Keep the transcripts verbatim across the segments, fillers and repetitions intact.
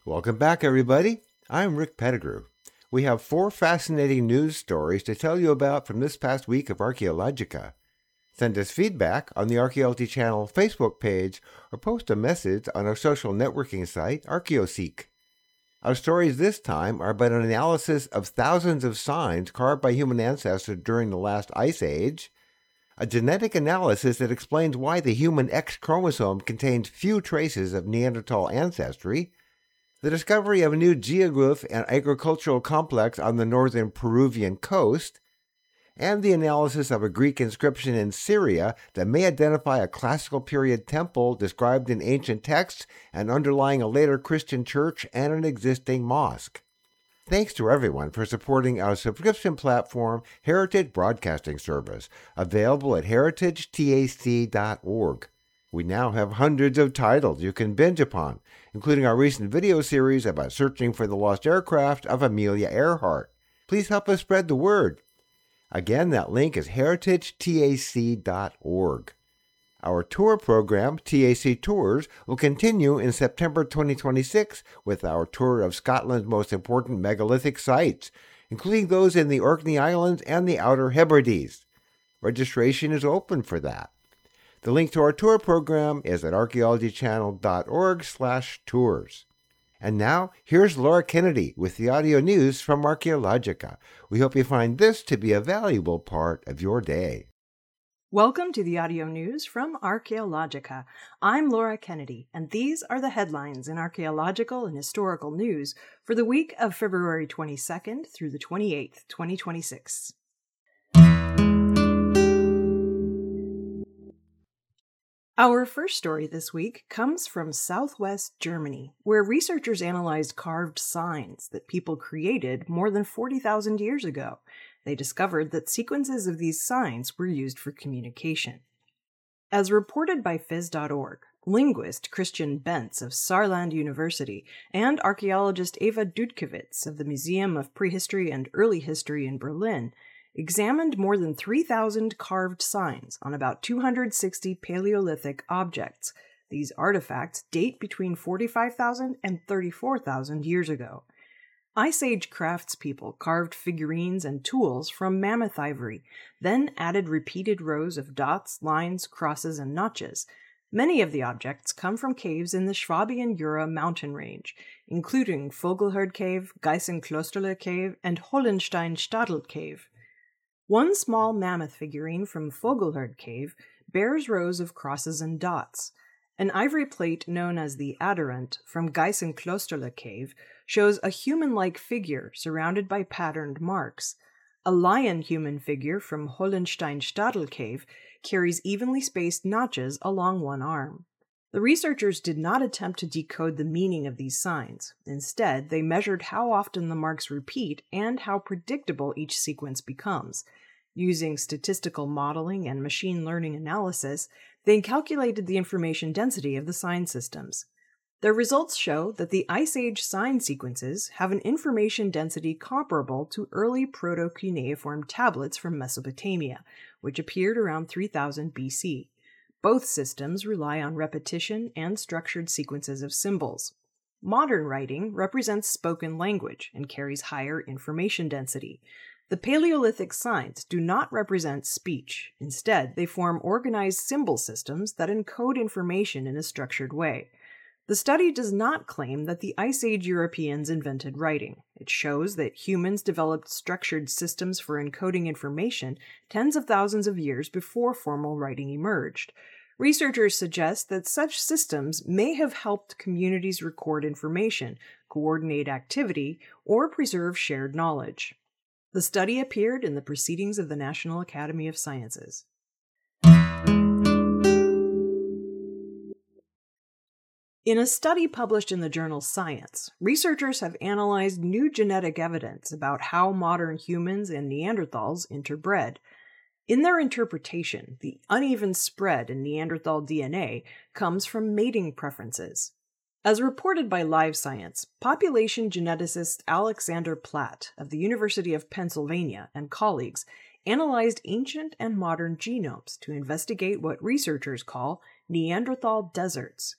Welcome back, everybody. I'm Rick Pettigrew. We have four fascinating news stories to tell you about from this past week of Archaeologica. Send us feedback on the Archaeology Channel Facebook page or post a message on our social networking site, ArchaeoSeek. Our stories this time are about an analysis of thousands of signs carved by human ancestors during the last ice age, a genetic analysis that explains why the human X chromosome contains few traces of Neanderthal ancestry, the discovery of a new geoglyph and agricultural complex on the northern Peruvian coast, and the analysis of a Greek inscription in Syria that may identify a classical period temple described in ancient texts and underlying a later Christian church and an existing mosque. Thanks to everyone for supporting our subscription platform, Heritage Broadcasting Service, available at heritage tac dot org. We now have hundreds of titles you can binge upon, including our recent video series about searching for the lost aircraft of Amelia Earhart. Please help us spread the word. Again, that link is heritage tac dot org. Our tour program, T A C Tours, will continue in September twenty twenty-six with our tour of Scotland's most important megalithic sites, including those in the Orkney Islands and the Outer Hebrides. Registration is open for that. The link to our tour program is at archaeology channel dot org slash tours. And now, here's Laura Kennedy with the audio news from Archaeologica. We hope you find this to be a valuable part of your day. Welcome to the audio news from Archaeologica. I'm Laura Kennedy, and these are the headlines in archaeological and historical news for the week of February twenty-second through the twenty-eighth, twenty twenty-six. Our first story this week comes from southwest Germany, where researchers analyzed carved signs that people created more than forty thousand years ago. They discovered that sequences of these signs were used for communication. As reported by phys dot org, linguist Christian Bentz of Saarland University and archaeologist Eva Dudkowitz of the Museum of Prehistory and Early History in Berlin examined more than three thousand carved signs on about two hundred sixty Paleolithic objects. These artifacts date between forty-five thousand and thirty-four thousand years ago. Ice Age craftspeople carved figurines and tools from mammoth ivory, then added repeated rows of dots, lines, crosses, and notches. Many of the objects come from caves in the Schwabian Jura mountain range, including Vogelherd Cave, Geisenklosterle Cave, and Hollenstein-Stadel Cave. One small mammoth figurine from Vogelherd Cave bears rows of crosses and dots. An ivory plate known as the Adderant from Geisenklosterle Cave shows a human-like figure surrounded by patterned marks. A lion-human figure from Hollenstein-Stadel Cave carries evenly spaced notches along one arm. The researchers did not attempt to decode the meaning of these signs. Instead, they measured how often the marks repeat and how predictable each sequence becomes. Using statistical modeling and machine learning analysis, they calculated the information density of the sign systems. Their results show that the Ice Age sign sequences have an information density comparable to early proto-cuneiform tablets from Mesopotamia, which appeared around three thousand B C. Both systems rely on repetition and structured sequences of symbols. Modern writing represents spoken language and carries higher information density. The Paleolithic signs do not represent speech. Instead, they form organized symbol systems that encode information in a structured way. The study does not claim that the Ice Age Europeans invented writing. It shows that humans developed structured systems for encoding information tens of thousands of years before formal writing emerged. Researchers suggest that such systems may have helped communities record information, coordinate activity, or preserve shared knowledge. The study appeared in the Proceedings of the National Academy of Sciences. In a study published in the journal Science, researchers have analyzed new genetic evidence about how modern humans and Neanderthals interbred. In their interpretation, the uneven spread in Neanderthal D N A comes from mating preferences. As reported by Live Science, population geneticist Alexander Platt of the University of Pennsylvania and colleagues analyzed ancient and modern genomes to investigate what researchers call Neanderthal deserts.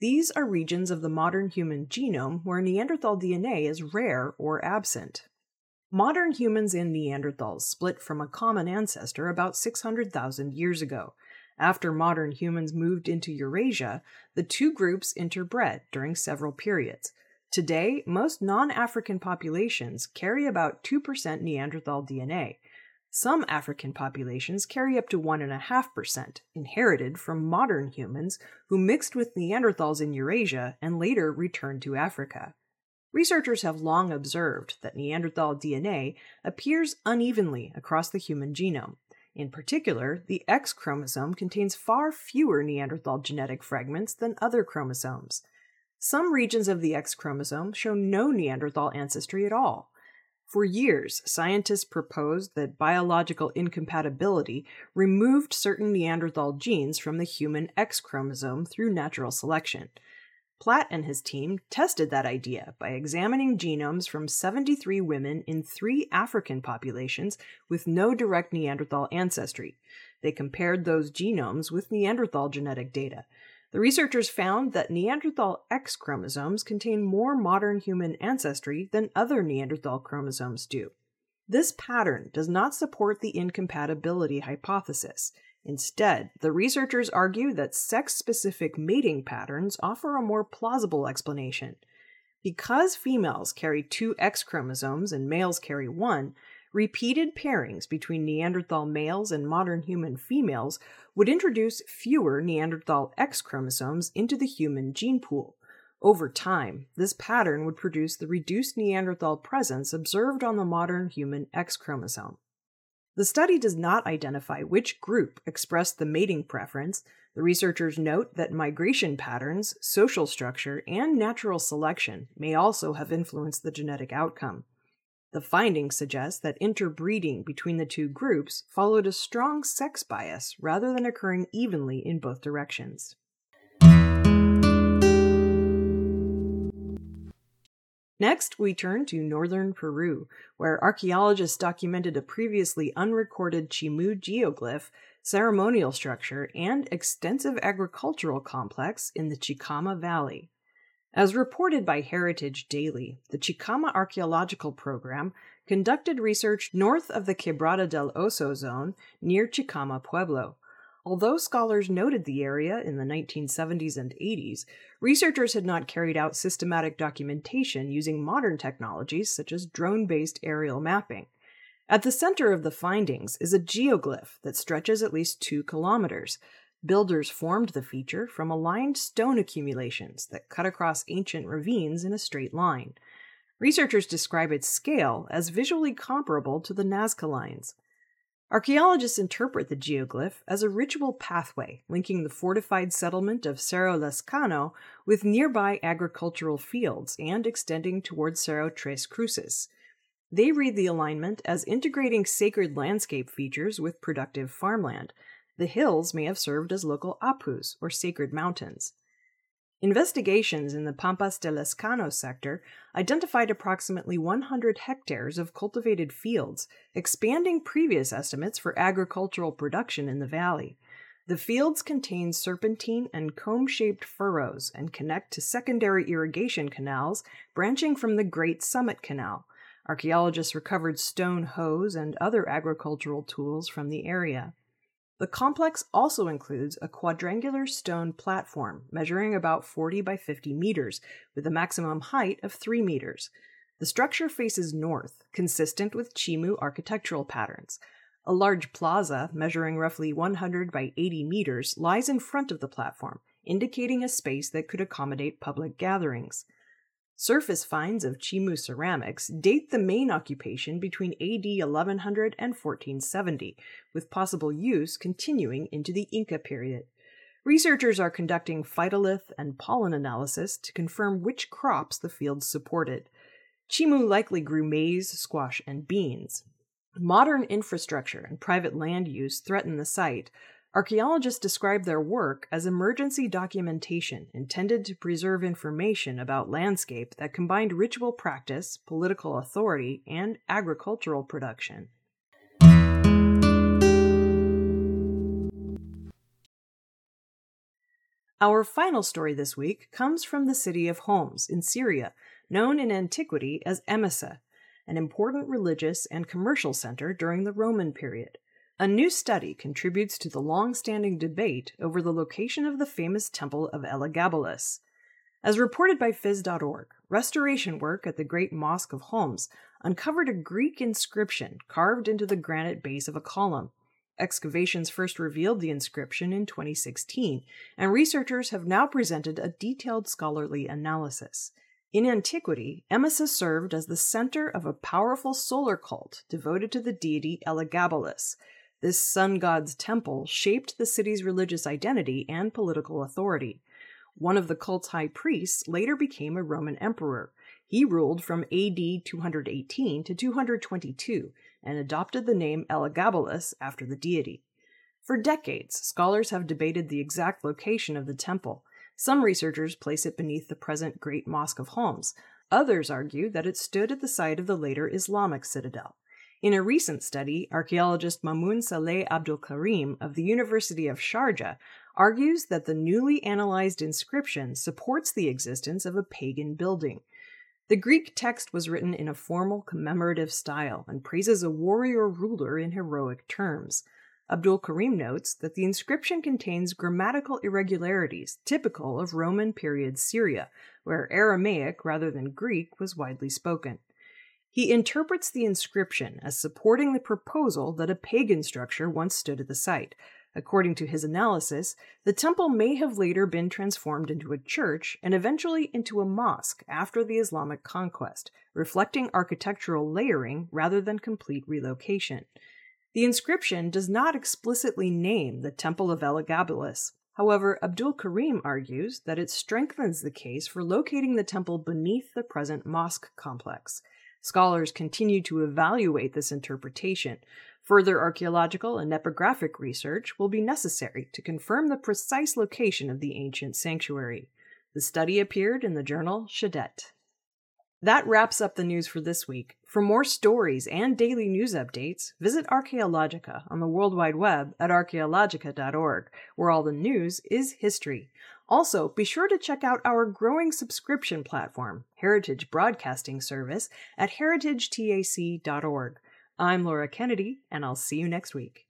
These are regions of the modern human genome where Neanderthal D N A is rare or absent. Modern humans and Neanderthals split from a common ancestor about six hundred thousand years ago. After modern humans moved into Eurasia, the two groups interbred during several periods. Today, most non-African populations carry about two percent Neanderthal D N A. Some African populations carry up to one point five percent, inherited from modern humans who mixed with Neanderthals in Eurasia and later returned to Africa. Researchers have long observed that Neanderthal D N A appears unevenly across the human genome. In particular, the X chromosome contains far fewer Neanderthal genetic fragments than other chromosomes. Some regions of the X chromosome show no Neanderthal ancestry at all. For years, scientists proposed that biological incompatibility removed certain Neanderthal genes from the human X chromosome through natural selection. Platt and his team tested that idea by examining genomes from seventy-three women in three African populations with no direct Neanderthal ancestry. They compared those genomes with Neanderthal genetic data. The researchers found that Neanderthal X chromosomes contain more modern human ancestry than other Neanderthal chromosomes do. This pattern does not support the incompatibility hypothesis. Instead, the researchers argue that sex-specific mating patterns offer a more plausible explanation. Because females carry two X chromosomes and males carry one, repeated pairings between Neanderthal males and modern human females would introduce fewer Neanderthal X chromosomes into the human gene pool. Over time, this pattern would produce the reduced Neanderthal presence observed on the modern human X chromosome. The study does not identify which group expressed the mating preference. The researchers note that migration patterns, social structure, and natural selection may also have influenced the genetic outcome. The findings suggest that interbreeding between the two groups followed a strong sex bias rather than occurring evenly in both directions. Next, we turn to northern Peru, where archaeologists documented a previously unrecorded Chimu geoglyph, ceremonial structure, and extensive agricultural complex in the Chicama Valley. As reported by Heritage Daily, the Chicama Archaeological Program conducted research north of the Quebrada del Oso zone near Chicama Pueblo. Although scholars noted the area in the nineteen seventies and eighties, researchers had not carried out systematic documentation using modern technologies such as drone-based aerial mapping. At the center of the findings is a geoglyph that stretches at least two kilometers. Builders formed the feature from aligned stone accumulations that cut across ancient ravines in a straight line. Researchers describe its scale as visually comparable to the Nazca Lines. Archaeologists interpret the geoglyph as a ritual pathway linking the fortified settlement of Cerro Lescano with nearby agricultural fields and extending toward Cerro Tres Cruces. They read the alignment as integrating sacred landscape features with productive farmland. The hills may have served as local apus, or sacred mountains. Investigations in the Pampas de Lescano sector identified approximately one hundred hectares of cultivated fields, expanding previous estimates for agricultural production in the valley. The fields contain serpentine and comb-shaped furrows and connect to secondary irrigation canals branching from the Great Summit Canal. Archaeologists recovered stone hoes and other agricultural tools from the area. The complex also includes a quadrangular stone platform measuring about forty by fifty meters, with a maximum height of three meters. The structure faces north, consistent with Chimu architectural patterns. A large plaza, measuring roughly one hundred by eighty meters, lies in front of the platform, indicating a space that could accommodate public gatherings. Surface finds of Chimu ceramics date the main occupation between A D eleven hundred and fourteen seventy, with possible use continuing into the Inca period. Researchers are conducting phytolith and pollen analysis to confirm which crops the fields supported. Chimu likely grew maize, squash, and beans. Modern infrastructure and private land use threaten the site. Archaeologists describe their work as emergency documentation intended to preserve information about landscape that combined ritual practice, political authority, and agricultural production. Our final story this week comes from the city of Homs in Syria, known in antiquity as Emesa, an important religious and commercial center during the Roman period. A new study contributes to the long-standing debate over the location of the famous temple of Elagabalus. As reported by Phys dot org, restoration work at the Great Mosque of Homs uncovered a Greek inscription carved into the granite base of a column. Excavations first revealed the inscription in twenty sixteen, and researchers have now presented a detailed scholarly analysis. In antiquity, Emesa served as the center of a powerful solar cult devoted to the deity Elagabalus. This sun god's temple shaped the city's religious identity and political authority. One of the cult's high priests later became a Roman emperor. He ruled from A D two eighteen to two twenty-two and adopted the name Elagabalus after the deity. For decades, scholars have debated the exact location of the temple. Some researchers place it beneath the present Great Mosque of Homs. Others argue that it stood at the site of the later Islamic citadel. In a recent study, archaeologist Mamoun Saleh Abdul Karim of the University of Sharjah argues that the newly analyzed inscription supports the existence of a pagan building. The Greek text was written in a formal commemorative style and praises a warrior ruler in heroic terms. Abdul Karim notes that the inscription contains grammatical irregularities typical of Roman period Syria, where Aramaic rather than Greek was widely spoken. He interprets the inscription as supporting the proposal that a pagan structure once stood at the site. According to his analysis, the temple may have later been transformed into a church and eventually into a mosque after the Islamic conquest, reflecting architectural layering rather than complete relocation. The inscription does not explicitly name the Temple of Elagabalus. However, Abdul Karim argues that it strengthens the case for locating the temple beneath the present mosque complex. Scholars continue to evaluate this interpretation. Further archaeological and epigraphic research will be necessary to confirm the precise location of the ancient sanctuary. The study appeared in the journal Shadet. That wraps up the news for this week. For more stories and daily news updates, visit Archaeologica on the World Wide Web at archaeologica dot org, where all the news is history. Also, be sure to check out our growing subscription platform, Heritage Broadcasting Service, at heritage tac dot org. I'm Laura Kennedy, and I'll see you next week.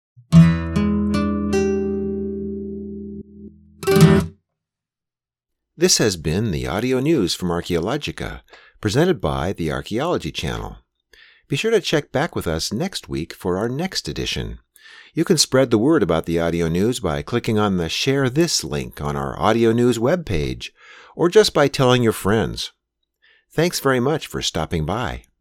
This has been the audio news from Archaeologica, presented by the Archaeology Channel. Be sure to check back with us next week for our next edition. You can spread the word about the audio news by clicking on the Share This link on our audio news webpage, or just by telling your friends. Thanks very much for stopping by.